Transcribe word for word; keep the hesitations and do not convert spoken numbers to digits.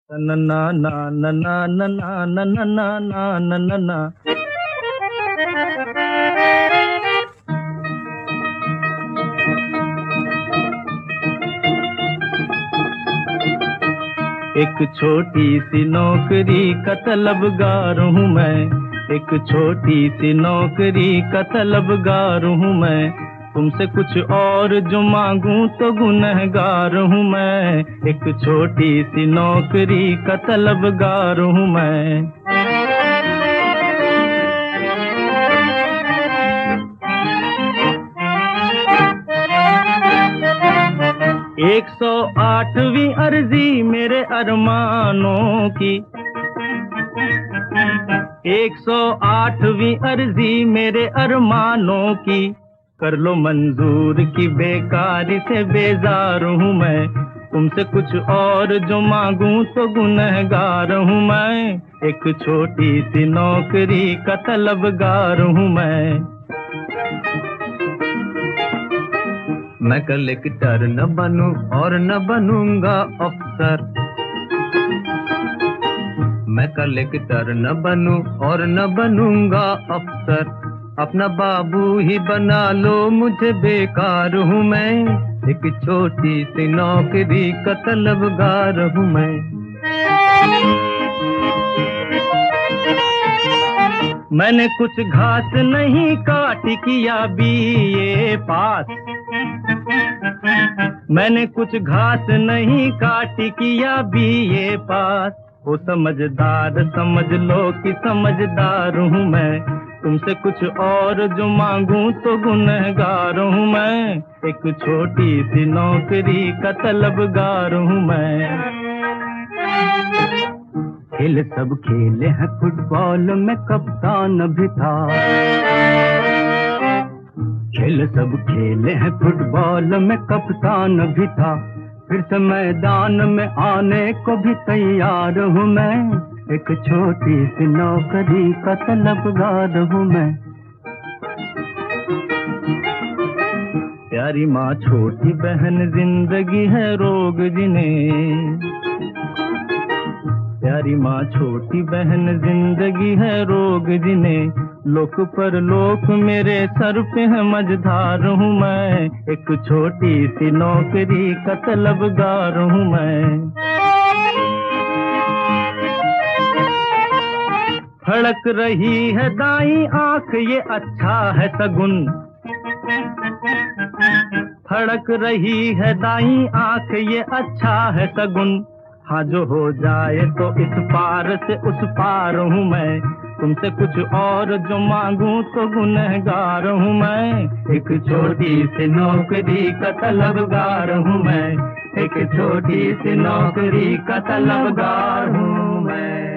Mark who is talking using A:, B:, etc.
A: ना ना ना ना ना ना ना ना ना ना ना ना ना। एक छोटी सी नौकरी का तलबगार हूँ मैं, एक छोटी सी नौकरी का तलबगार हूँ मैं। तुमसे कुछ और जो मांगूं तो गुनहगार हूँ मैं, एक छोटी सी नौकरी का तलबगार हूँ मैं। एक सौ आठवीं अर्जी मेरे अरमानों की, एक सौ आठवीं अर्जी मेरे अरमानों की। कर लो मंजूर की बेकारी से बेजार हूँ मैं, तुमसे कुछ और जो मांगूं तो गुनहगार हूँ मैं, एक छोटी सी नौकरी का तलबगार हूँ मैं। मैं कलेक्टर न बनूं और न बनूंगा अफसर, मैं कलेक्टर न बनूं और न बनूंगा अफसर। अपना बाबू ही बना लो मुझे, बेकार हूँ मैं, एक छोटी सी नौकरी का तलबगार हूँ मैं। मैंने कुछ घास नहीं काटी, किया बीए पास, मैंने कुछ घास नहीं काटी, किया बीए पास। वो समझदार समझ लो कि समझदार हूँ मैं, तुमसे कुछ और जो मांगूं तो गुनहगार हूँ मैं, एक छोटी सी नौकरी का तलबगार हूँ मैं। खेल सब खेले हैं फुटबॉल में कप्तान भी था, खेल सब खेले हैं फुटबॉल में कप्तान भी था। फिर से मैदान में आने को भी तैयार हूँ मैं, एक छोटी सी नौकरी का तलबगार हूँ मैं। प्यारी माँ छोटी बहन जिंदगी है रोग जिन्हें, प्यारी माँ छोटी बहन जिंदगी है रोग जिन्हें। लोक पर लोक मेरे सर पे है मझधार हूँ मैं, एक छोटी सी नौकरी का तलबगार हूँ मैं। फड़क रही है दाईं आंख ये अच्छा है सगुन, फड़क रही है दाईं आंख ये अच्छा है सगुन। हाँ जो हो जाए तो इस पार से उस पार हूँ मैं, तुमसे कुछ और जो मांगूं तो गुनहगार हूँ मैं, एक छोटी सी नौकरी का तलबगार हूँ मैं, एक छोटी सी नौकरी का तलबगार हूँ मैं।